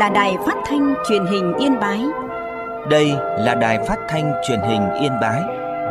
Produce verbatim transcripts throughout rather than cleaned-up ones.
là Đài Phát thanh Truyền hình Yên Bái. Đây là Đài Phát thanh Truyền hình Yên Bái.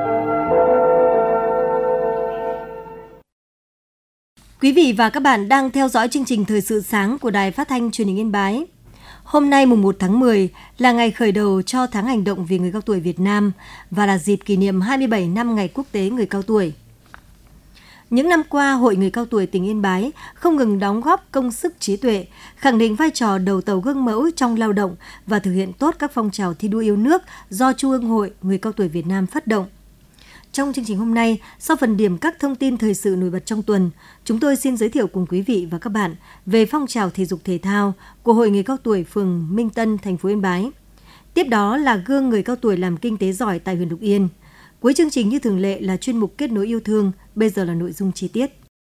Quý vị và các bạn đang theo dõi chương trình Thời sự sáng của Đài Phát thanh Truyền hình Yên Bái. Hôm nay mùng một tháng mười là ngày khởi đầu cho tháng hành động vì người cao tuổi Việt Nam và là dịp kỷ niệm hai mươi bảy năm Ngày Quốc tế Người cao tuổi. Những năm qua, Hội Người cao tuổi tỉnh Yên Bái không ngừng đóng góp công sức trí tuệ, khẳng định vai trò đầu tàu gương mẫu trong lao động và thực hiện tốt các phong trào thi đua yêu nước do Trung ương Hội Người cao tuổi Việt Nam phát động. Trong chương trình hôm nay, sau phần điểm các thông tin thời sự nổi bật trong tuần, chúng tôi xin giới thiệu cùng quý vị và các bạn về phong trào thể dục thể thao của Hội Người cao tuổi phường Minh Tân, thành phố Yên Bái. Tiếp đó là gương người cao tuổi làm kinh tế giỏi tại huyện Lục Yên. Cuối chương trình như thường lệ là chuyên mục Kết nối yêu thương, bây giờ là nội dung chi tiết.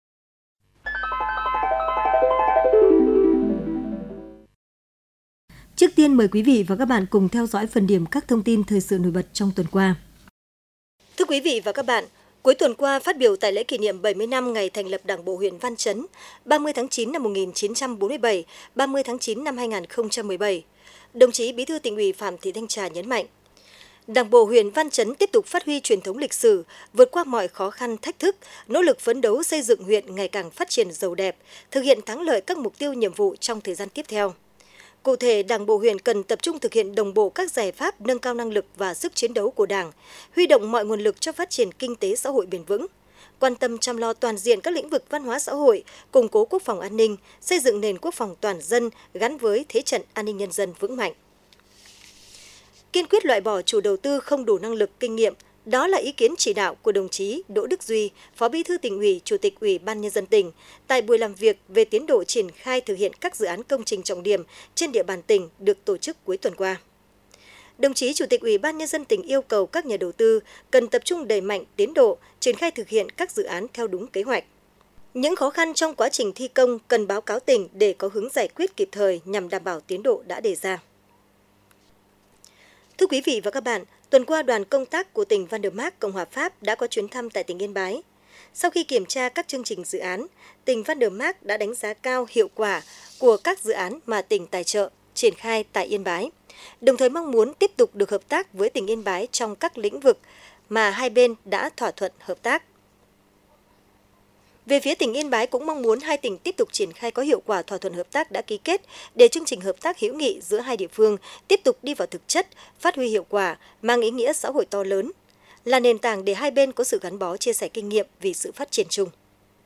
Trước tiên mời quý vị và các bạn cùng theo dõi phần điểm các thông tin thời sự nổi bật trong tuần qua. Thưa quý vị và các bạn, cuối tuần qua phát biểu tại lễ kỷ niệm bảy mươi năm ngày thành lập Đảng bộ huyện Văn Chấn, ba mươi tháng chín năm một nghìn chín trăm bốn mươi bảy, ba mươi tháng chín năm hai nghìn không trăm mười bảy, đồng chí Bí thư Tỉnh ủy Phạm Thị Thanh Trà nhấn mạnh, Đảng bộ huyện Văn Chấn tiếp tục phát huy truyền thống lịch sử, vượt qua mọi khó khăn thách thức, nỗ lực phấn đấu xây dựng huyện ngày càng phát triển giàu đẹp, thực hiện thắng lợi các mục tiêu nhiệm vụ trong thời gian tiếp theo. Cụ thể, Đảng bộ huyện cần tập trung thực hiện đồng bộ các giải pháp nâng cao năng lực và sức chiến đấu của Đảng, huy động mọi nguồn lực cho phát triển kinh tế xã hội bền vững, quan tâm chăm lo toàn diện các lĩnh vực văn hóa xã hội, củng cố quốc phòng an ninh, xây dựng nền quốc phòng toàn dân gắn với thế trận an ninh nhân dân vững mạnh. Kiên quyết loại bỏ chủ đầu tư không đủ năng lực, kinh nghiệm, đó là ý kiến chỉ đạo của đồng chí Đỗ Đức Duy, Phó Bí thư Tỉnh ủy, Chủ tịch Ủy ban Nhân dân tỉnh, tại buổi làm việc về tiến độ triển khai thực hiện các dự án công trình trọng điểm trên địa bàn tỉnh được tổ chức cuối tuần qua. Đồng chí Chủ tịch Ủy ban Nhân dân tỉnh yêu cầu các nhà đầu tư cần tập trung đẩy mạnh tiến độ, triển khai thực hiện các dự án theo đúng kế hoạch. Những khó khăn trong quá trình thi công cần báo cáo tỉnh để có hướng giải quyết kịp thời nhằm đảm bảo tiến độ đã đề ra. Thưa quý vị và các bạn, tuần qua đoàn công tác của tỉnh Van der Mark, Cộng hòa Pháp đã có chuyến thăm tại tỉnh Yên Bái. Sau khi kiểm tra các chương trình dự án, tỉnh Van der Mark đã đánh giá cao hiệu quả của các dự án mà tỉnh tài trợ, triển khai tại Yên Bái, đồng thời mong muốn tiếp tục được hợp tác với tỉnh Yên Bái trong các lĩnh vực mà hai bên đã thỏa thuận hợp tác. Về phía tỉnh Yên Bái cũng mong muốn hai tỉnh tiếp tục triển khai có hiệu quả thỏa thuận hợp tác đã ký kết để chương trình hợp tác hữu nghị giữa hai địa phương tiếp tục đi vào thực chất, phát huy hiệu quả, mang ý nghĩa xã hội to lớn, là nền tảng để hai bên có sự gắn bó chia sẻ kinh nghiệm vì sự phát triển chung.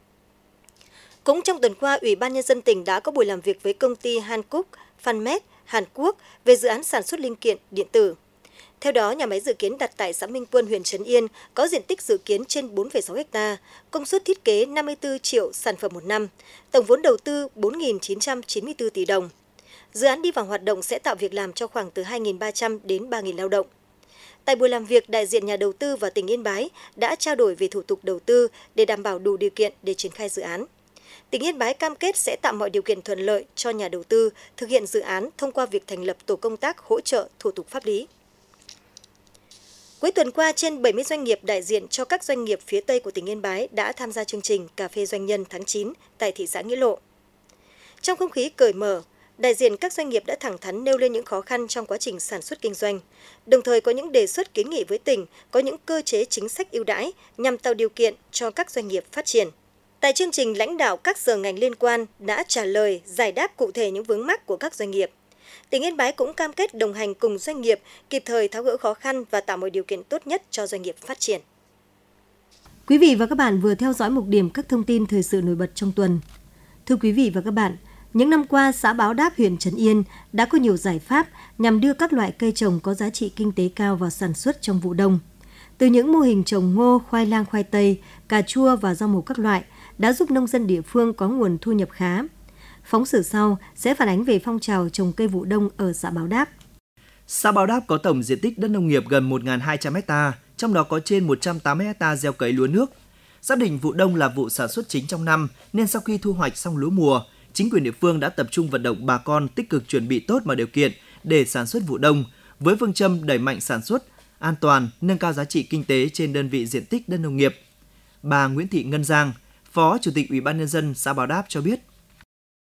Cũng trong tuần qua, Ủy ban Nhân dân tỉnh đã có buổi làm việc với công ty Hankook Phanmet Hàn Quốc về dự án sản xuất linh kiện điện tử. Theo đó, nhà máy dự kiến đặt tại xã Minh Quân, huyện Trấn Yên có diện tích dự kiến trên bốn phẩy sáu héc ta, công suất thiết kế năm mươi tư triệu sản phẩm một năm, tổng vốn đầu tư bốn nghìn chín trăm chín mươi tư tỷ đồng. Dự án đi vào hoạt động sẽ tạo việc làm cho khoảng từ hai nghìn ba trăm đến ba nghìn lao động. Tại buổi làm việc, đại diện nhà đầu tư và tỉnh Yên Bái đã trao đổi về thủ tục đầu tư để đảm bảo đủ điều kiện để triển khai dự án. Tỉnh Yên Bái cam kết sẽ tạo mọi điều kiện thuận lợi cho nhà đầu tư thực hiện dự án thông qua việc thành lập tổ công tác hỗ trợ thủ tục pháp lý. Cuối tuần qua, trên bảy mươi doanh nghiệp đại diện cho các doanh nghiệp phía Tây của tỉnh Yên Bái đã tham gia chương trình Cà phê Doanh nhân tháng chín tại thị xã Nghĩa Lộ. Trong không khí cởi mở, đại diện các doanh nghiệp đã thẳng thắn nêu lên những khó khăn trong quá trình sản xuất kinh doanh, đồng thời có những đề xuất kiến nghị với tỉnh có những cơ chế chính sách ưu đãi nhằm tạo điều kiện cho các doanh nghiệp phát triển. Tại chương trình, lãnh đạo các sở ngành liên quan đã trả lời, giải đáp cụ thể những vướng mắc của các doanh nghiệp. Tỉnh Yên Bái cũng cam kết đồng hành cùng doanh nghiệp, kịp thời tháo gỡ khó khăn và tạo mọi điều kiện tốt nhất cho doanh nghiệp phát triển. Quý vị và các bạn vừa theo dõi mục điểm các thông tin thời sự nổi bật trong tuần. Thưa quý vị và các bạn, những năm qua, xã Báo Đáp, huyện Trấn Yên đã có nhiều giải pháp nhằm đưa các loại cây trồng có giá trị kinh tế cao vào sản xuất trong vụ đông. Từ những mô hình trồng ngô, khoai lang, khoai tây, cà chua và rau màu các loại đã giúp nông dân địa phương có nguồn thu nhập khá. Phóng sự sau sẽ phản ánh về phong trào trồng cây vụ đông ở xã Báo Đáp. Xã Báo Đáp có tổng diện tích đất nông nghiệp gần một nghìn hai trăm héc ta, trong đó có trên một trăm tám mươi héc ta gieo cấy lúa nước. Xác định vụ đông là vụ sản xuất chính trong năm, nên sau khi thu hoạch xong lúa mùa, chính quyền địa phương đã tập trung vận động bà con tích cực chuẩn bị tốt mọi điều kiện để sản xuất vụ đông, với phương châm đẩy mạnh sản xuất, an toàn, nâng cao giá trị kinh tế trên đơn vị diện tích đất nông nghiệp. Bà Nguyễn Thị Ngân Giang, Phó Chủ tịch Ủy ban Nhân dân xã Báo Đáp cho biết.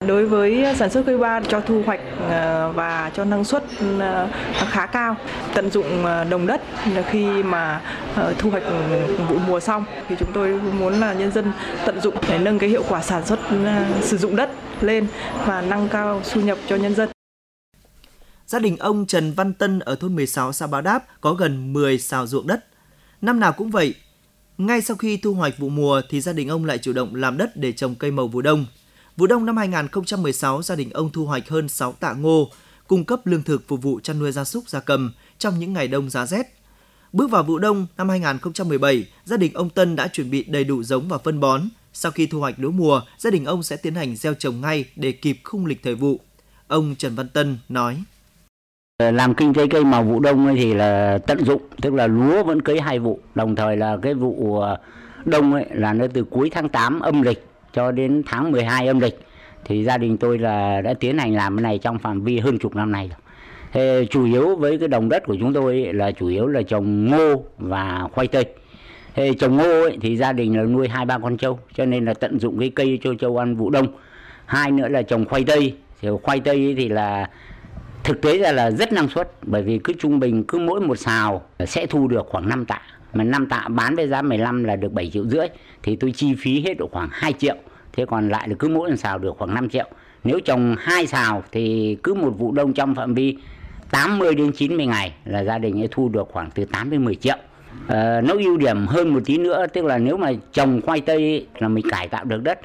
Đối với sản xuất cây ba cho thu hoạch và cho năng suất khá cao, tận dụng đồng đất khi mà thu hoạch vụ mùa xong thì chúng tôi muốn là nhân dân tận dụng để nâng cái hiệu quả sản xuất sử dụng đất lên và nâng cao thu nhập cho nhân dân. Gia đình ông Trần Văn Tân ở thôn mười sáu xã Báo Đáp có gần mười sào ruộng đất. Năm nào cũng vậy, ngay sau khi thu hoạch vụ mùa thì gia đình ông lại chủ động làm đất để trồng cây màu vụ đông. Vụ đông năm hai không một sáu, gia đình ông thu hoạch hơn sáu tạ ngô, cung cấp lương thực phục vụ chăn nuôi gia súc gia cầm trong những ngày đông giá rét. Bước vào vụ đông năm hai không một bảy, gia đình ông Tân đã chuẩn bị đầy đủ giống và phân bón. Sau khi thu hoạch lúa mùa, gia đình ông sẽ tiến hành gieo trồng ngay để kịp khung lịch thời vụ. Ông Trần Văn Tân nói: Làm kinh tế cây màu vụ đông thì là tận dụng, tức là lúa vẫn cấy hai vụ, đồng thời là cái vụ đông ấy là nó từ cuối tháng tám âm lịch cho đến tháng mười hai âm lịch, thì gia đình tôi là đã tiến hành làm cái này trong phạm vi hơn chục năm nay rồi. Thế chủ yếu với cái đồng đất của chúng tôi ấy, là chủ yếu là trồng ngô và khoai tây. Thế trồng ngô ấy, thì gia đình là nuôi hai ba con trâu, cho nên là tận dụng cái cây cho trâu ăn vụ đông. Hai nữa là trồng khoai tây, thì khoai tây thì là thực tế ra là rất năng suất, bởi vì cứ trung bình cứ mỗi một sào sẽ thu được khoảng năm tạ. Mà năm tạ bán với giá mười lăm là được bảy triệu rưỡi, thì tôi chi phí hết độ khoảng hai triệu. Thế còn lại là cứ mỗi một sào được khoảng năm triệu. Nếu trồng hai sào thì cứ một vụ đông trong phạm vi tám mươi đến chín mươi ngày là gia đình ấy thu được khoảng từ tám đến mười triệu. À, nó ưu điểm hơn một tí nữa, tức là nếu mà trồng khoai tây ấy, là mình cải tạo được đất.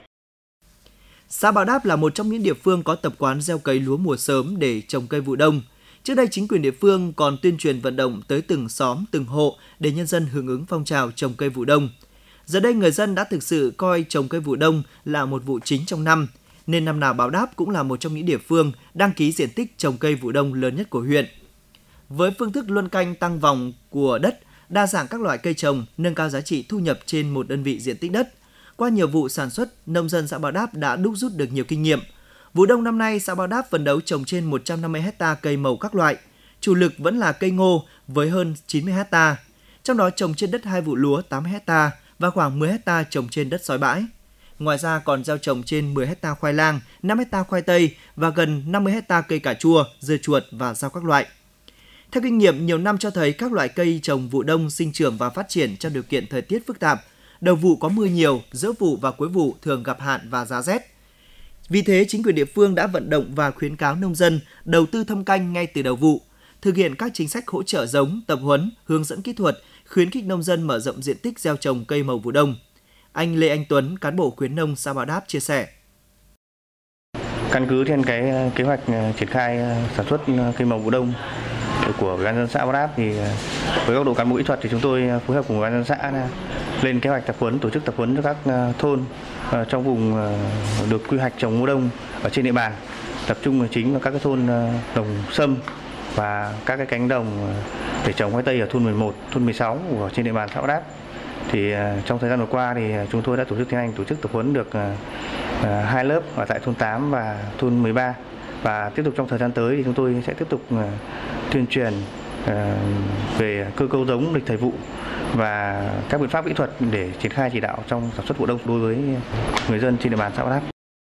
Xã Báo Đáp là một trong những địa phương có tập quán gieo cấy lúa mùa sớm để trồng cây vụ đông. Trước đây, chính quyền địa phương còn tuyên truyền vận động tới từng xóm, từng hộ để nhân dân hưởng ứng phong trào trồng cây vụ đông. Giờ đây, người dân đã thực sự coi trồng cây vụ đông là một vụ chính trong năm, nên năm nào Báo Đáp cũng là một trong những địa phương đăng ký diện tích trồng cây vụ đông lớn nhất của huyện. Với phương thức luân canh tăng vòng của đất, đa dạng các loại cây trồng, nâng cao giá trị thu nhập trên một đơn vị diện tích đất, qua nhiều vụ sản xuất, nông dân xã Báo Đáp đã đúc rút được nhiều kinh nghiệm. Vụ đông năm nay, xã Báo Đáp phấn đấu trồng trên một trăm năm mươi héc ta cây màu các loại. Chủ lực vẫn là cây ngô với hơn chín mươi héc ta. Trong đó trồng trên đất hai vụ lúa tám mươi héc ta và khoảng mười héc ta trồng trên đất sói bãi. Ngoài ra còn gieo trồng trên mười héc ta khoai lang, năm héc ta khoai tây và gần năm mươi héc ta cây cà chua, dưa chuột và rau các loại. Theo kinh nghiệm nhiều năm cho thấy các loại cây trồng vụ đông sinh trưởng và phát triển trong điều kiện thời tiết phức tạp. Đầu vụ có mưa nhiều, giữa vụ và cuối vụ thường gặp hạn và giá rét. Vì thế, chính quyền địa phương đã vận động và khuyến cáo nông dân đầu tư thâm canh ngay từ đầu vụ, thực hiện các chính sách hỗ trợ giống, tập huấn, hướng dẫn kỹ thuật, khuyến khích nông dân mở rộng diện tích gieo trồng cây màu vụ đông. Anh Lê Anh Tuấn, cán bộ khuyến nông xã Báo Đáp chia sẻ. Căn cứ trên cái kế hoạch triển khai sản xuất cây màu vụ đông của Ủy ban nhân dân xã Báo Đáp thì với góc độ cán bộ kỹ thuật thì chúng tôi phối hợp cùng Ủy ban nhân dân xã lên kế hoạch tập huấn, tổ chức tập huấn cho các thôn trong vùng được quy hoạch trồng ngô đông ở trên địa bàn, tập trung chính vào các cái thôn đồng sâm và các cái cánh đồng để trồng khoai tây ở thôn mười một, thôn mười sáu của trên địa bàn xã Báo Đáp. Thì trong thời gian vừa qua thì chúng tôi đã tổ chức tiến hành tổ chức tập huấn được hai lớp ở tại thôn tám và thôn mười ba, và tiếp tục trong thời gian tới thì chúng tôi sẽ tiếp tục tuyên truyền về cơ cấu giống, lịch thời vụ và các biện pháp kỹ thuật để triển khai chỉ đạo trong sản xuất vụ đông đối với người dân trên địa bàn xã Báo Đáp.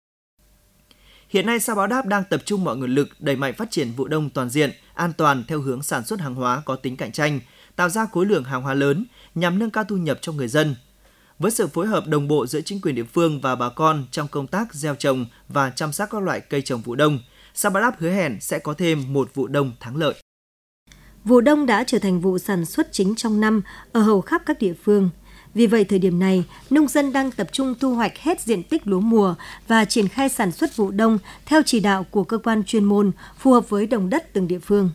Hiện nay, xã Báo Đáp đang tập trung mọi nguồn lực đẩy mạnh phát triển vụ đông toàn diện, an toàn theo hướng sản xuất hàng hóa có tính cạnh tranh, tạo ra khối lượng hàng hóa lớn nhằm nâng cao thu nhập cho người dân. Với sự phối hợp đồng bộ giữa chính quyền địa phương và bà con trong công tác gieo trồng và chăm sóc các loại cây trồng vụ đông, xã Báo Đáp hứa hẹn sẽ có thêm một vụ đông thắng lợi. Vụ đông đã trở thành vụ sản xuất chính trong năm ở hầu khắp các địa phương. Vì vậy, thời điểm này, nông dân đang tập trung thu hoạch hết diện tích lúa mùa và triển khai sản xuất vụ đông theo chỉ đạo của cơ quan chuyên môn phù hợp với đồng đất từng địa phương.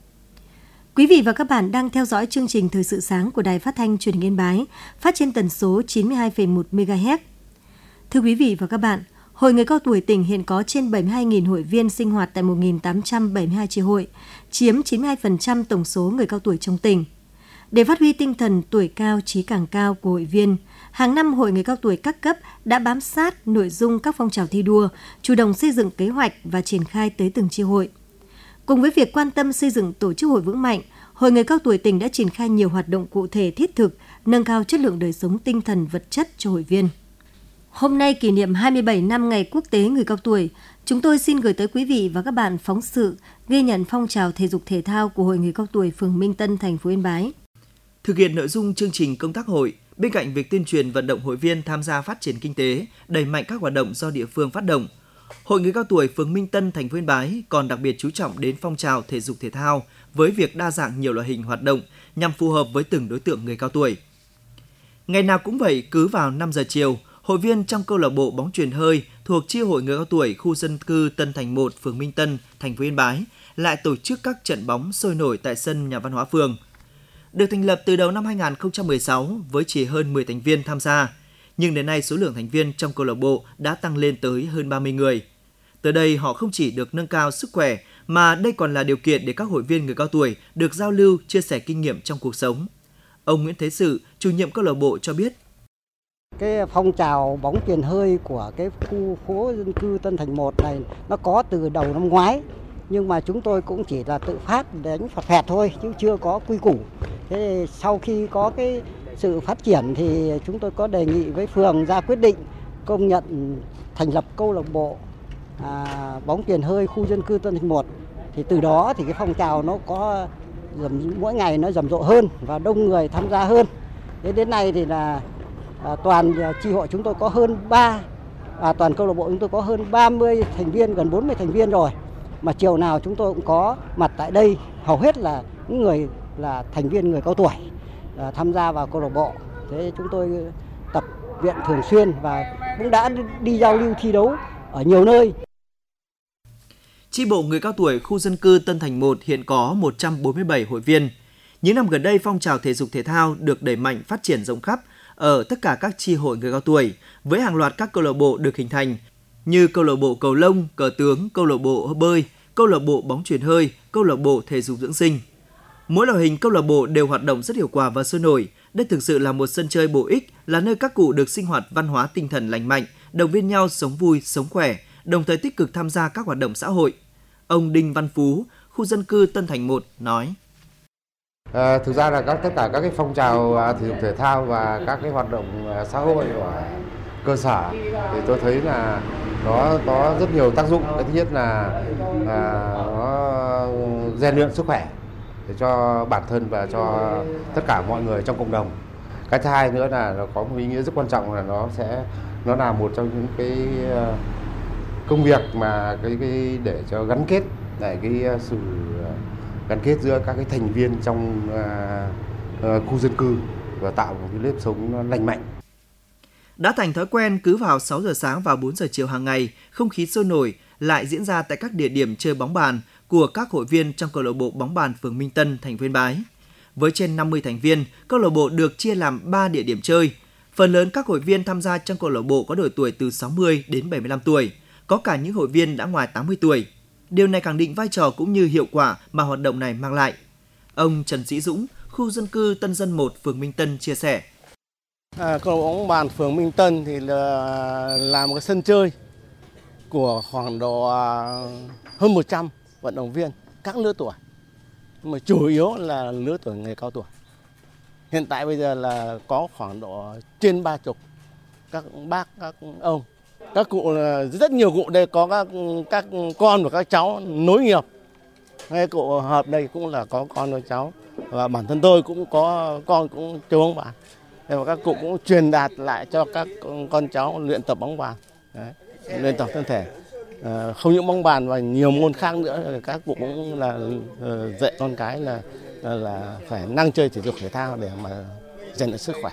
Quý vị và các bạn đang theo dõi chương trình Thời sự sáng của Đài Phát thanh Truyền hình Yên Bái, phát trên tần số chín mươi hai phẩy một mê ga héc. Thưa quý vị và các bạn, Hội người cao tuổi tỉnh hiện có trên bảy mươi hai nghìn hội viên sinh hoạt tại một nghìn tám trăm bảy mươi hai chi hội, chiếm chín mươi hai phần trăm tổng số người cao tuổi trong tỉnh. Để phát huy tinh thần tuổi cao trí càng cao của hội viên, hàng năm Hội người cao tuổi các cấp đã bám sát nội dung các phong trào thi đua, chủ động xây dựng kế hoạch và triển khai tới từng chi hội. Cùng với việc quan tâm xây dựng tổ chức hội vững mạnh, Hội người cao tuổi tỉnh đã triển khai nhiều hoạt động cụ thể thiết thực, nâng cao chất lượng đời sống tinh thần vật chất cho hội viên. Hôm nay kỷ niệm hai mươi bảy năm Ngày Quốc tế Người cao tuổi, chúng tôi xin gửi tới quý vị và các bạn phóng sự ghi nhận phong trào thể dục thể thao của Hội Người cao tuổi phường Minh Tân, thành phố Yên Bái. Thực hiện nội dung chương trình công tác hội, bên cạnh việc tuyên truyền vận động hội viên tham gia phát triển kinh tế, đẩy mạnh các hoạt động do địa phương phát động, Hội Người cao tuổi phường Minh Tân, thành phố Yên Bái còn đặc biệt chú trọng đến phong trào thể dục thể thao với việc đa dạng nhiều loại hình hoạt động nhằm phù hợp với từng đối tượng người cao tuổi. Ngày nào cũng vậy, cứ vào năm giờ chiều, hội viên trong câu lạc bộ bóng chuyền hơi thuộc chi hội người cao tuổi khu dân cư Tân Thành một, phường Minh Tân, thành phố Yên Bái lại tổ chức các trận bóng sôi nổi tại sân nhà văn hóa phường. Được thành lập từ đầu năm hai không một sáu với chỉ hơn mười thành viên tham gia, nhưng đến nay số lượng thành viên trong câu lạc bộ đã tăng lên tới hơn ba mươi người. Tới đây họ không chỉ được nâng cao sức khỏe mà đây còn là điều kiện để các hội viên người cao tuổi được giao lưu, chia sẻ kinh nghiệm trong cuộc sống. Ông Nguyễn Thế Sự, chủ nhiệm câu lạc bộ cho biết: Cái phong trào bóng chuyền hơi của cái khu phố dân cư Tân Thành một này nó có từ đầu năm ngoái, nhưng mà chúng tôi cũng chỉ là tự phát đánh phạt phẹt thôi chứ chưa có quy củ. Thế sau khi có cái sự phát triển thì chúng tôi có đề nghị với phường ra quyết định công nhận thành lập câu lạc bộ à, bóng chuyền hơi khu dân cư Tân Thành một. Thì từ đó thì cái phong trào nó có mỗi ngày nó rầm rộ hơn và đông người tham gia hơn. Thế đến nay thì là à, toàn chi hội chúng tôi có hơn ba à, toàn câu lạc bộ chúng tôi có hơn ba mươi thành viên, gần bốn mươi thành viên rồi. Mà chiều nào chúng tôi cũng có mặt tại đây, hầu hết là những người là thành viên người cao tuổi à, tham gia vào câu lạc bộ. Thế chúng tôi tập luyện thường xuyên và cũng đã đi giao lưu thi đấu ở nhiều nơi. Chi bộ người cao tuổi khu dân cư Tân Thành một hiện có một trăm bốn mươi bảy hội viên. Những năm gần đây, phong trào thể dục thể thao được đẩy mạnh phát triển rộng khắp ở tất cả các chi hội người cao tuổi, với hàng loạt các câu lạc bộ được hình thành như câu lạc bộ cầu lông, cờ tướng, câu lạc bộ bơi, câu lạc bộ bóng chuyền hơi, câu lạc bộ thể dục dưỡng sinh. Mỗi loại hình câu lạc bộ đều hoạt động rất hiệu quả và sôi nổi. Đây thực sự là một sân chơi bổ ích, là nơi các cụ được sinh hoạt văn hóa tinh thần lành mạnh, động viên nhau sống vui, sống khỏe, đồng thời tích cực tham gia các hoạt động xã hội. Ông Đinh Văn Phú, khu dân cư Tân Thành một nói: À, thực ra là các tất cả các cái phong trào à, thể dục thể thao và các cái hoạt động à, xã hội của cơ sở thì tôi thấy là nó có rất nhiều tác dụng. Cái thứ nhất là à, nó rèn luyện sức khỏe để cho bản thân và cho tất cả mọi người trong cộng đồng. Cái thứ hai nữa là nó có một ý nghĩa rất quan trọng là nó sẽ nó là một trong những cái công việc mà cái, cái để cho gắn kết để cái sự gắn kết giữa các cái thành viên trong uh, uh, khu dân cư và tạo một cái nếp sống nó lành mạnh. Đã thành thói quen cứ vào sáu giờ sáng và bốn giờ chiều hàng ngày, không khí sôi nổi lại diễn ra tại các địa điểm chơi bóng bàn của các hội viên trong câu lạc bộ bóng bàn phường Minh Tân, thành phố Yên Bái. Với trên năm mươi thành viên, câu lạc bộ được chia làm ba địa điểm chơi. Phần lớn các hội viên tham gia trong câu lạc bộ có độ tuổi từ sáu mươi đến bảy mươi lăm tuổi, có cả những hội viên đã ngoài tám mươi tuổi. Điều này khẳng định vai trò cũng như hiệu quả mà hoạt động này mang lại. Ông Trần Sĩ Dũng, khu dân cư Tân Dân một, phường Minh Tân chia sẻ: À, câu lạc bộ bóng bàn phường Minh Tân thì là, là một cái sân chơi của khoảng độ hơn một trăm vận động viên các lứa tuổi, nhưng mà chủ yếu là lứa tuổi người cao tuổi. Hiện tại bây giờ là có khoảng độ trên ba chục các bác, các ông, các cụ, rất nhiều cụ đây có các các con và các cháu nối nghiệp. Ngay cụ hợp đây cũng là có con và cháu, và bản thân tôi cũng có con cũng chơi bóng bàn. Và các cụ cũng truyền đạt lại cho các con cháu luyện tập bóng bàn. Đấy, luyện tập thân thể. À, không những bóng bàn và nhiều môn khác nữa, các cụ cũng là uh, dạy con cái là là phải năng chơi thể dục thể thao để mà rèn luyện sức khỏe.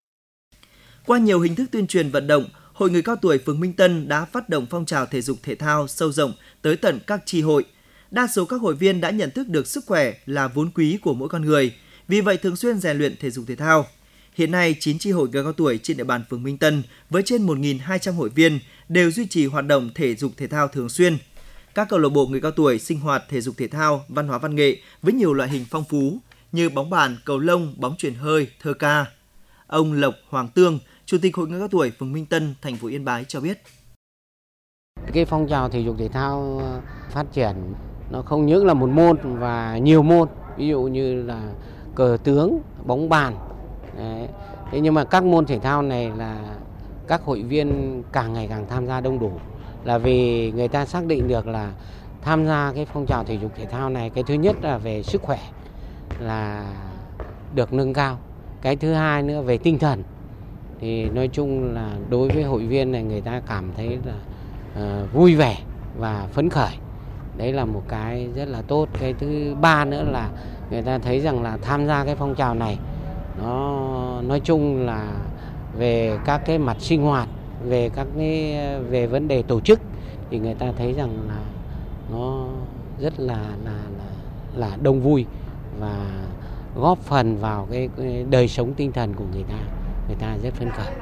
Qua nhiều hình thức tuyên truyền vận động, Hội Người cao tuổi phường Minh Tân đã phát động phong trào thể dục thể thao sâu rộng tới tận các chi hội. Đa số các hội viên đã nhận thức được sức khỏe là vốn quý của mỗi con người, vì vậy thường xuyên rèn luyện thể dục thể thao. Hiện nay, chín chi hội người cao tuổi trên địa bàn phường Minh Tân với trên một nghìn hai trăm hội viên đều duy trì hoạt động thể dục thể thao thường xuyên. Các câu lạc bộ người cao tuổi sinh hoạt thể dục thể thao, văn hóa văn nghệ với nhiều loại hình phong phú như bóng bàn, cầu lông, bóng chuyền hơi, thơ ca. Ông Lộc Hoàng Tương, Chủ tịch Hội người cao tuổi phường Minh Tân, thành phố Yên Bái cho biết: Cái phong trào thể dục thể thao phát triển nó không những là một môn và nhiều môn, ví dụ như là cờ tướng, bóng bàn. Đấy. Thế nhưng mà các môn thể thao này là các hội viên càng ngày càng tham gia đông đủ, là vì người ta xác định được là tham gia cái phong trào thể dục thể thao này, cái thứ nhất là về sức khỏe là được nâng cao, cái thứ hai nữa về tinh thần thì nói chung là đối với hội viên này người ta cảm thấy là uh, vui vẻ và phấn khởi, đấy là một cái rất là tốt. Cái thứ ba nữa là người ta thấy rằng là tham gia cái phong trào này nó nói chung là về các cái mặt sinh hoạt, về các cái về vấn đề tổ chức thì người ta thấy rằng là nó rất là là là, là đông vui và góp phần vào cái, cái đời sống tinh thần của người ta, người ta rất phấn khởi.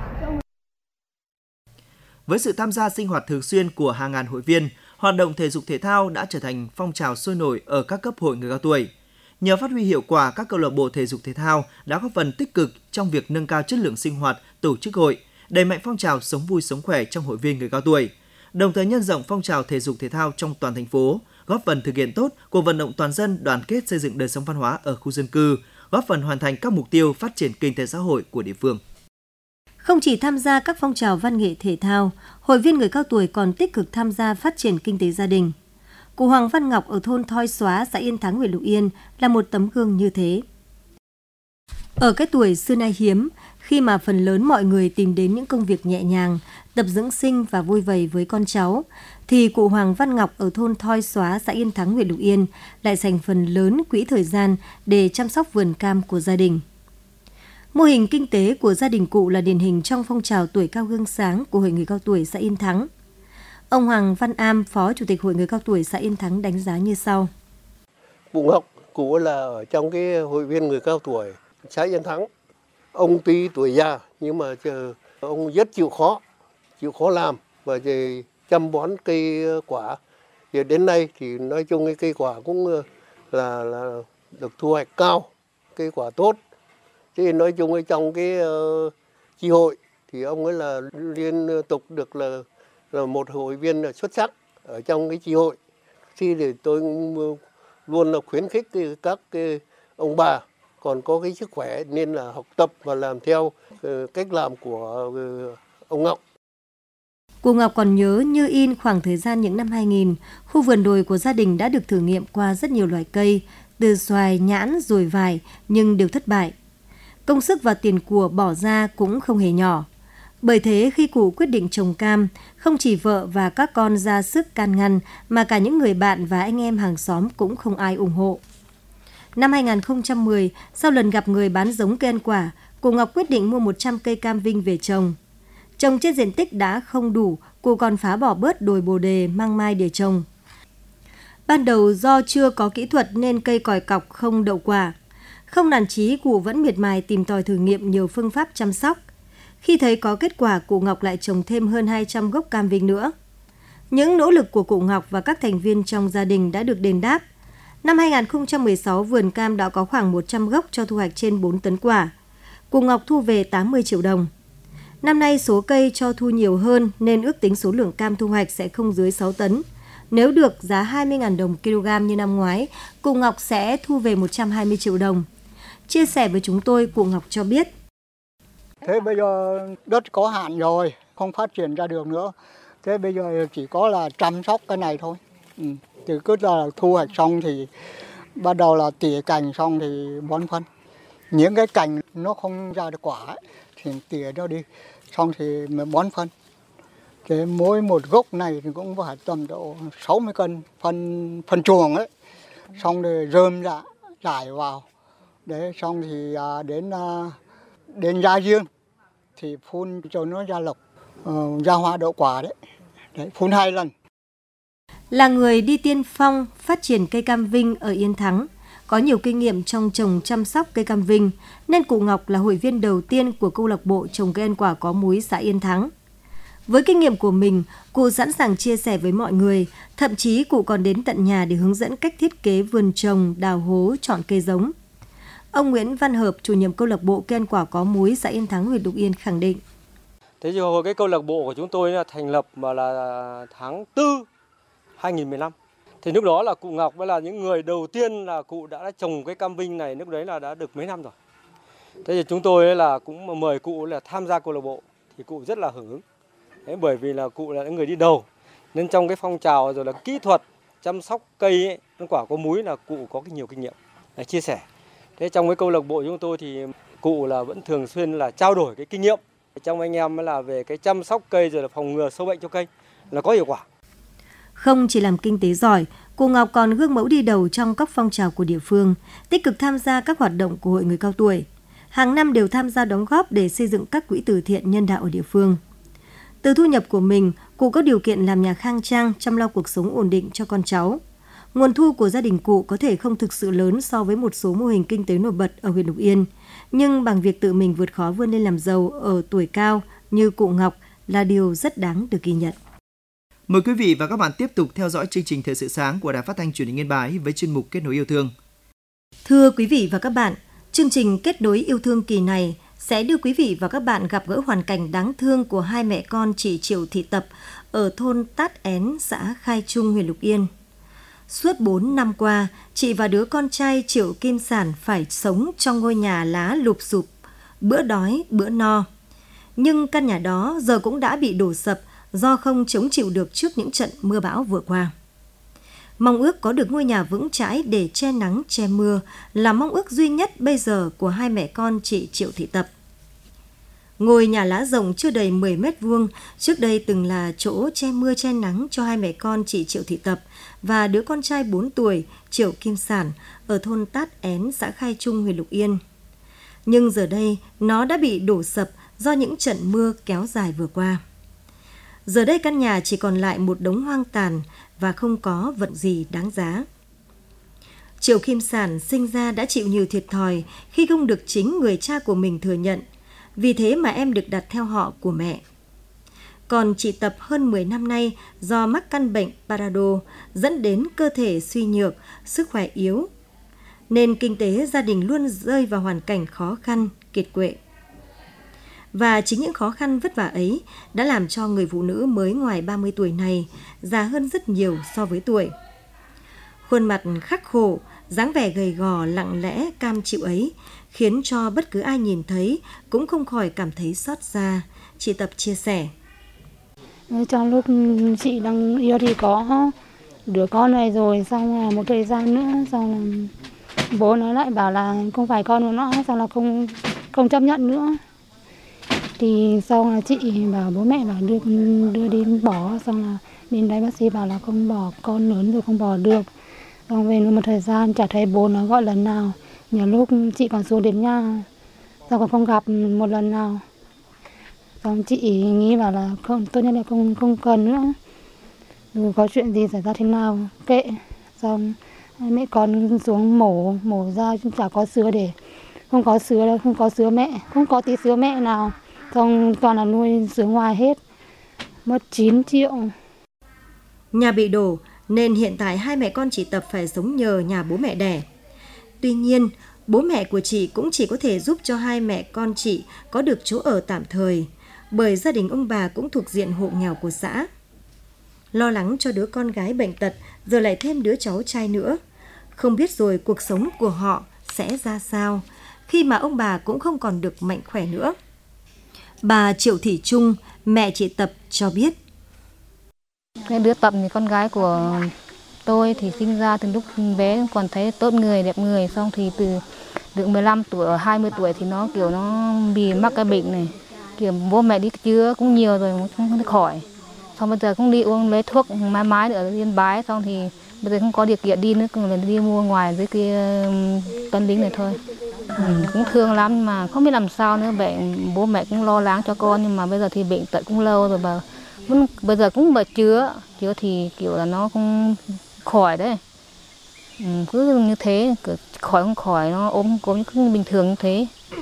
Với sự tham gia sinh hoạt thường xuyên của hàng ngàn hội viên, hoạt động thể dục thể thao đã trở thành phong trào sôi nổi ở các cấp hội người cao tuổi. Nhờ phát huy hiệu quả, các câu lạc bộ thể dục thể thao đã góp phần tích cực trong việc nâng cao chất lượng sinh hoạt, tổ chức hội, đẩy mạnh phong trào sống vui sống khỏe trong hội viên người cao tuổi, đồng thời nhân rộng phong trào thể dục thể thao trong toàn thành phố, góp phần thực hiện tốt cuộc vận động toàn dân đoàn kết xây dựng đời sống văn hóa ở khu dân cư, góp phần hoàn thành các mục tiêu phát triển kinh tế xã hội của địa phương. Không chỉ tham gia các phong trào văn nghệ thể thao, hội viên người cao tuổi còn tích cực tham gia phát triển kinh tế gia đình. Cụ Hoàng Văn Ngọc ở thôn Thoi Xóa, xã Yên Thắng, huyện Lục Yên là một tấm gương như thế. Ở cái tuổi xưa nay hiếm, khi mà phần lớn mọi người tìm đến những công việc nhẹ nhàng, tập dưỡng sinh và vui vầy với con cháu, thì cụ Hoàng Văn Ngọc ở thôn Thoi Xóa, xã Yên Thắng, huyện Lục Yên lại dành phần lớn quỹ thời gian để chăm sóc vườn cam của gia đình. Mô hình kinh tế của gia đình cụ là điển hình trong phong trào tuổi cao gương sáng của Hội người cao tuổi xã Yên Thắng. Ông Hoàng Văn Am, Phó Chủ tịch Hội người cao tuổi xã Yên Thắng đánh giá như sau. Cụ Ngọc, cụ là ở trong cái hội viên người cao tuổi xã Yên Thắng. Ông tuy tuổi già nhưng mà ông rất chịu khó, chịu khó làm và thì chăm bón cây quả. Thì đến nay thì nói chung cái cây quả cũng là, là được thu hoạch cao, cây quả tốt. Thì nói chung trong cái uh, chi hội thì ông ấy là liên tục được là là một hội viên xuất sắc ở trong cái chi hội. Thì để tôi luôn là khuyến khích các cái ông bà còn có cái sức khỏe nên là học tập và làm theo uh, cách làm của uh, ông Ngọc. Cụ Ngọc còn nhớ như in khoảng thời gian những năm hai nghìn, khu vườn đồi của gia đình đã được thử nghiệm qua rất nhiều loại cây, từ xoài, nhãn, rồi vải, nhưng đều thất bại. Công sức và tiền của bỏ ra cũng không hề nhỏ. Bởi thế khi cụ quyết định trồng cam, không chỉ vợ và các con ra sức can ngăn, mà cả những người bạn và anh em hàng xóm cũng không ai ủng hộ. Năm hai nghìn không trăm mười, sau lần gặp người bán giống cây ăn quả, cụ Ngọc quyết định mua một trăm cây cam Vinh về trồng. Trồng trên diện tích đã không đủ, cụ còn phá bỏ bớt đồi bồ đề, măng mai để trồng. Ban đầu do chưa có kỹ thuật nên cây còi cọc không đậu quả. Không nản chí, cụ vẫn miệt mài tìm tòi thử nghiệm nhiều phương pháp chăm sóc. Khi thấy có kết quả, cụ Ngọc lại trồng thêm hơn hai trăm gốc cam Vinh nữa. Những nỗ lực của cụ Ngọc và các thành viên trong gia đình đã được đền đáp. Năm hai nghìn không trăm mười sáu, vườn cam đã có khoảng một trăm gốc cho thu hoạch trên bốn tấn quả. Cụ Ngọc thu về tám mươi triệu đồng. Năm nay số cây cho thu nhiều hơn nên ước tính số lượng cam thu hoạch sẽ không dưới sáu tấn. Nếu được giá hai mươi nghìn đồng kg như năm ngoái, cụ Ngọc sẽ thu về một trăm hai mươi triệu đồng. Chia sẻ với chúng tôi, cụ Ngọc cho biết. Thế bây giờ đất có hạn rồi, không phát triển ra được nữa. Thế bây giờ chỉ có là chăm sóc cái này thôi. Ừ. Thì cứ là thu hoạch xong thì bắt đầu là tỉa cành xong thì bón phân. Những cái cành nó không ra được quả ấy, thì tỉa nó đi, xong thì mới bón phân. Thế mỗi một gốc này thì cũng phải tầm độ sáu mươi cân phân phân chuồng ấy. Xong rồi rơm ra, rải vào. Đấy, xong thì à, đến à, đến ra riêng thì phun cho nó ra lộc, uh, ra hoa đậu quả đấy. Đấy, phun hai lần. Là người đi tiên phong phát triển cây cam Vinh ở Yên Thắng, có nhiều kinh nghiệm trong trồng chăm sóc cây cam Vinh, nên cụ Ngọc là hội viên đầu tiên của câu lạc bộ trồng cây ăn quả có múi xã Yên Thắng. Với kinh nghiệm của mình, cụ sẵn sàng chia sẻ với mọi người, thậm chí cụ còn đến tận nhà để hướng dẫn cách thiết kế vườn trồng, đào hố, chọn cây giống. Ông Nguyễn Văn Hợp, chủ nhiệm câu lạc bộ cây ăn quả có múi xã Yên Thắng, huyện Lục Yên khẳng định. Thế thì hồi cái câu lạc bộ của chúng tôi là thành lập mà là tháng tư hai nghìn mười lăm. Thì lúc đó là cụ Ngọc mới là những người đầu tiên là cụ đã trồng cái cam Vinh này, lúc đấy là đã được mấy năm rồi. Thế thì chúng tôi là cũng mời cụ là tham gia câu lạc bộ. thì cụ rất là hưởng ứng. Đấy, bởi vì là cụ là người đi đầu, nên trong cái phong trào rồi là kỹ thuật chăm sóc cây ấy, quả có múi là cụ có cái nhiều kinh nghiệm để chia sẻ. Thế trong cái câu lạc bộ chúng tôi thì cụ là vẫn thường xuyên là trao đổi cái kinh nghiệm trong anh em là về cái chăm sóc cây rồi là phòng ngừa sâu bệnh cho cây là có hiệu quả. Không chỉ làm kinh tế giỏi, cụ Ngọc còn gương mẫu đi đầu trong các phong trào của địa phương, tích cực tham gia các hoạt động của hội người cao tuổi. Hàng năm đều tham gia đóng góp để xây dựng các quỹ từ thiện nhân đạo ở địa phương. Từ thu nhập của mình, cụ có điều kiện làm nhà khang trang, chăm lo cuộc sống ổn định cho con cháu. Nguồn thu của gia đình cụ có thể không thực sự lớn so với một số mô hình kinh tế nổi bật ở huyện Lục Yên, nhưng bằng việc tự mình vượt khó vươn lên làm giàu ở tuổi cao như cụ Ngọc là điều rất đáng được ghi nhận. Mời quý vị và các bạn tiếp tục theo dõi chương trình Thời sự sáng của Đài Phát thanh Truyền hình Yên Bái với chuyên mục Kết nối yêu thương. Thưa quý vị và các bạn, chương trình Kết nối yêu thương kỳ này sẽ đưa quý vị và các bạn gặp gỡ hoàn cảnh đáng thương của hai mẹ con chị Triệu Thị Tập ở thôn Tát Én, xã Khai Trung, huyện Lục Yên. Suốt bốn năm qua, chị và đứa con trai Triệu Kim Sản phải sống trong ngôi nhà lá lụp xụp, bữa đói, bữa no. Nhưng căn nhà đó giờ cũng đã bị đổ sập do không chống chịu được trước những trận mưa bão vừa qua. Mong ước có được ngôi nhà vững chãi để che nắng, che mưa là mong ước duy nhất bây giờ của hai mẹ con chị Triệu Thị Tập. Ngôi nhà lá rộng chưa đầy mười mét vuông, trước đây từng là chỗ che mưa che nắng cho hai mẹ con chị Triệu Thị Tập và đứa con trai bốn tuổi Triệu Kim Sản ở thôn Tát Én, xã Khai Trung, huyện Lục Yên. Nhưng giờ đây nó đã bị đổ sập do những trận mưa kéo dài vừa qua. Giờ đây căn nhà chỉ còn lại một đống hoang tàn và không có vật gì đáng giá. Triệu Kim Sản sinh ra đã chịu nhiều thiệt thòi khi không được chính người cha của mình thừa nhận, vì thế mà em được đặt theo họ của mẹ. Còn chị Tập hơn mười năm nay do mắc căn bệnh Parado dẫn đến cơ thể suy nhược, sức khỏe yếu, nên kinh tế gia đình luôn rơi vào hoàn cảnh khó khăn, kiệt quệ. Và chính những khó khăn vất vả ấy đã làm cho người phụ nữ mới ngoài ba mươi tuổi này già hơn rất nhiều so với tuổi. Khuôn mặt khắc khổ, dáng vẻ gầy gò lặng lẽ cam chịu ấy khiến cho bất cứ ai nhìn thấy cũng không khỏi cảm thấy xót xa, chị Tập chia sẻ. Trong lúc chị đang yêu thì có đứa con này rồi, xong là một thời gian nữa, xong là bố nó lại bảo là không phải con của nó, xong là không không chấp nhận nữa. Thì sau là chị bảo bố mẹ bảo đưa đưa đi bỏ, xong là đến đây bác sĩ bảo là không bỏ, con lớn rồi không bỏ được. Xong về một thời gian chả thấy bố nó gọi lần nào, nhiều lúc chị còn xuống đến nhà, xong còn không gặp một lần nào. Xong chị nghĩ bảo là không, tốt nhất là không không cần nữa. Rồi có chuyện gì xảy ra thế nào kệ. Xong mẹ con xuống mổ mổ ra chả có sữa, để không có sữa đâu, không có sữa mẹ, không có tí sữa mẹ nào. Xong toàn là nuôi sữa ngoài hết, mất chín triệu. Nhà bị đổ nên hiện tại hai mẹ con chị Tập phải sống nhờ nhà bố mẹ đẻ. Tuy nhiên, bố mẹ của chị cũng chỉ có thể giúp cho hai mẹ con chị có được chỗ ở tạm thời, bởi gia đình ông bà cũng thuộc diện hộ nghèo của xã. Lo lắng cho đứa con gái bệnh tật, giờ lại thêm đứa cháu trai nữa. Không biết rồi cuộc sống của họ sẽ ra sao khi mà ông bà cũng không còn được mạnh khỏe nữa. Bà Triệu Thị Trung, mẹ chị Tập cho biết. Cái đứa Tập thì con gái của tôi thì sinh ra từ lúc bé còn thấy tốt người, đẹp người, xong thì từ được mười lăm tuổi, hai mươi tuổi thì nó kiểu nó bị mắc cái bệnh này. Kiểu bố mẹ đi chữa cũng nhiều rồi cũng không khỏi. Xong bây giờ cũng đi uống lấy thuốc mãi mãi ở Yên Bái, xong thì bây giờ không có điều kiện đi nữa, cũng đi mua ngoài dưới kia Tân Lính này thôi. Ừ, cũng thương lắm nhưng mà không biết làm sao nữa, bệnh bố mẹ cũng lo lắng cho con, nhưng mà bây giờ thì bệnh tật cũng lâu rồi, bà vẫn bây giờ cũng mà chữa chữa thì kiểu là nó cũng khỏi đấy. Ừ, cứ như thế, cứ khỏi không khỏi, nó ốm ốm cứ bình thường như thế.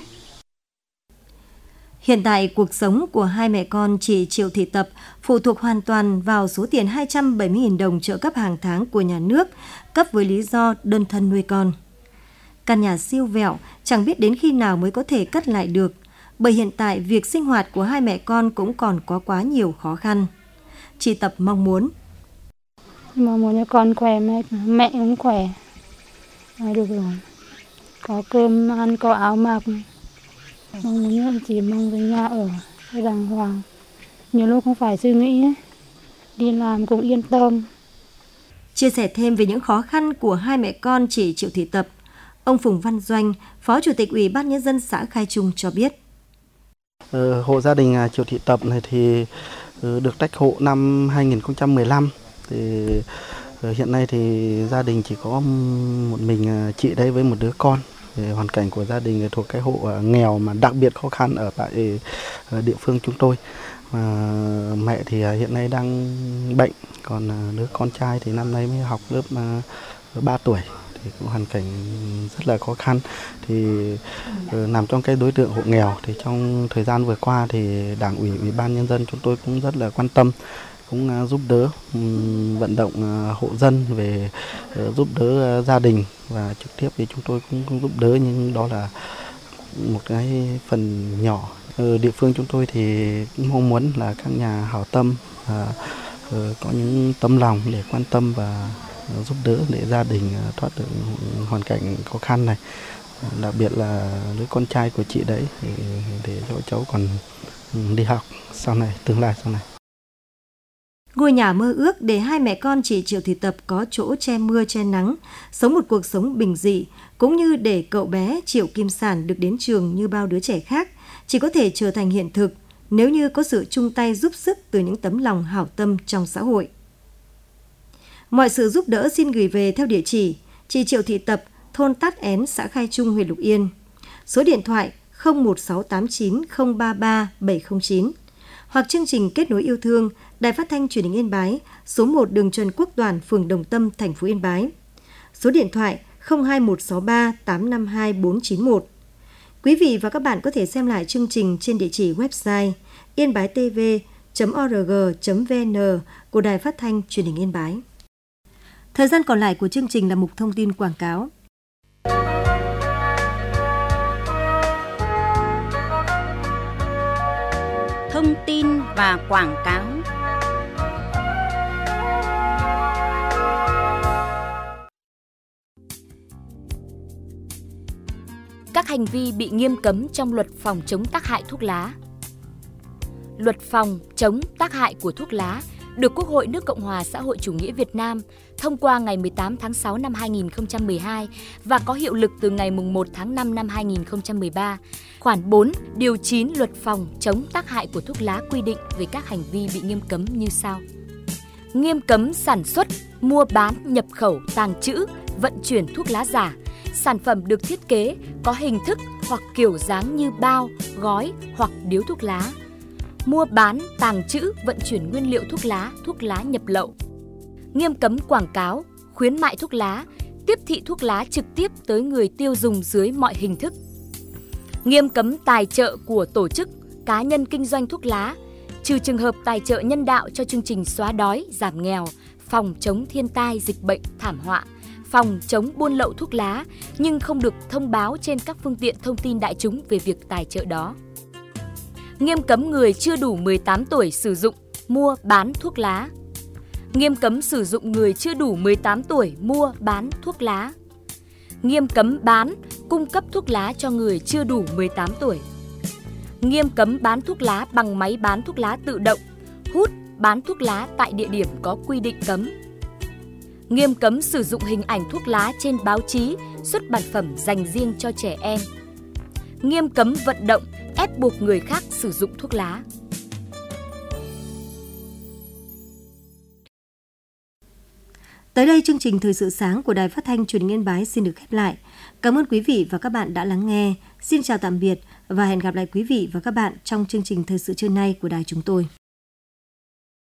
Hiện tại cuộc sống của hai mẹ con chị Triệu Thị Tập phụ thuộc hoàn toàn vào số tiền hai trăm bảy mươi nghìn đồng trợ cấp hàng tháng của nhà nước, cấp với lý do đơn thân nuôi con. Căn nhà siêu vẹo, chẳng biết đến khi nào mới có thể cất lại được, bởi hiện tại việc sinh hoạt của hai mẹ con cũng còn có quá nhiều khó khăn. Chị Tập mong muốn. Mong muốn cho con khỏe, mẹ, mẹ cũng khỏe. À, được rồi. Có cơm ăn, có áo mặc. Mong muốn chỉ mong với nhà ở, Thế đàng hoàng. Nhiều lúc không phải suy nghĩ ấy. Đi làm cũng yên tâm. Chia sẻ thêm về những khó khăn của hai mẹ con chị Triệu Thị Tập, ông Phùng Văn Doanh, Phó Chủ tịch Ủy ban Nhân dân xã Khai Trung cho biết. Ờ, hộ gia đình Triệu Thị Tập này thì được tách hộ năm hai nghìn không trăm mười lăm. Thì hiện nay thì gia đình chỉ có một mình chị đấy với một đứa con. Thì hoàn cảnh của gia đình thuộc cái hộ nghèo mà đặc biệt khó khăn ở tại địa phương chúng tôi. Mà mẹ thì hiện nay đang bệnh, còn đứa con trai thì năm nay mới học lớp ba tuổi, thì cũng hoàn cảnh rất là khó khăn. Thì nằm trong cái đối tượng hộ nghèo, thì trong thời gian vừa qua thì Đảng ủy, Ủy ban Nhân dân chúng tôi cũng rất là quan tâm, cũng giúp đỡ vận động hộ dân về giúp đỡ gia đình, và trực tiếp thì chúng tôi cũng giúp đỡ, nhưng đó là một cái phần nhỏ. Ở địa phương chúng tôi thì cũng mong muốn là các nhà hảo tâm và có những tấm lòng để quan tâm và giúp đỡ để gia đình thoát được hoàn cảnh khó khăn này, đặc biệt là đứa con trai của chị đấy, để, để cho cháu còn đi học sau này, tương lai sau này. Ngôi nhà mơ ước để hai mẹ con chị Triệu Thị Tập có chỗ che mưa che nắng, sống một cuộc sống bình dị, cũng như để cậu bé Triệu Kim Sản được đến trường như bao đứa trẻ khác, chỉ có thể trở thành hiện thực nếu như có sự chung tay giúp sức từ những tấm lòng hảo tâm trong xã hội. Mọi sự giúp đỡ xin gửi về theo địa chỉ chị Triệu Thị Tập, thôn Tát Én, xã Khai Trung, huyện Lục Yên. Số điện thoại không một sáu tám chín không ba ba bảy không chín, hoặc chương trình Kết nối yêu thương, Đài Phát thanh Truyền hình Yên Bái, số một đường Trần Quốc Toản, phường Đồng Tâm, thành phố Yên Bái. Số điện thoại không hai một sáu ba tám năm hai bốn chín một. Quý vị và các bạn có thể xem lại chương trình trên địa chỉ website yên-bái-tv chấm o r g chấm v n của Đài Phát thanh Truyền hình Yên Bái. Thời gian còn lại của chương trình là mục thông tin quảng cáo. Thông tin và quảng cáo. Các hành vi bị nghiêm cấm trong luật phòng chống tác hại thuốc lá. Luật phòng chống tác hại của thuốc lá được Quốc hội nước Cộng hòa xã hội chủ nghĩa Việt Nam thông qua ngày mười tám tháng sáu năm hai nghìn không trăm mười hai và có hiệu lực từ ngày mùng một tháng năm năm hai nghìn không trăm mười ba. Khoản bốn, điều chín Luật phòng chống tác hại của thuốc lá quy định về các hành vi bị nghiêm cấm như sau. Nghiêm cấm sản xuất, mua bán, nhập khẩu, tàng trữ, vận chuyển thuốc lá giả, sản phẩm được thiết kế có hình thức hoặc kiểu dáng như bao, gói hoặc điếu thuốc lá. Mua bán, tàng trữ, vận chuyển nguyên liệu thuốc lá, thuốc lá nhập lậu. Nghiêm cấm quảng cáo, khuyến mại thuốc lá, tiếp thị thuốc lá trực tiếp tới người tiêu dùng dưới mọi hình thức. Nghiêm cấm tài trợ của tổ chức, cá nhân kinh doanh thuốc lá, trừ trường hợp tài trợ nhân đạo cho chương trình xóa đói, giảm nghèo, phòng chống thiên tai, dịch bệnh, thảm họa, phòng chống buôn lậu thuốc lá, nhưng không được thông báo trên các phương tiện thông tin đại chúng về việc tài trợ đó. Nghiêm cấm người chưa đủ mười tám tuổi sử dụng, mua, bán thuốc lá. Nghiêm cấm sử dụng người chưa đủ mười tám tuổi mua, bán thuốc lá. Nghiêm cấm bán, cung cấp thuốc lá cho người chưa đủ mười tám tuổi. Nghiêm cấm bán thuốc lá bằng máy bán thuốc lá tự động, hút, bán thuốc lá tại địa điểm có quy định cấm. Nghiêm cấm sử dụng hình ảnh thuốc lá trên báo chí, xuất bản phẩm dành riêng cho trẻ em. Nghiêm cấm vận động, ép buộc người khác sử dụng thuốc lá. Tới đây chương trình Thời sự sáng của Đài Phát thanh Truyền hình Yên Bái xin được khép lại. Cảm ơn quý vị và các bạn đã lắng nghe. Xin chào tạm biệt và hẹn gặp lại quý vị và các bạn trong chương trình Thời sự trưa nay của đài chúng tôi.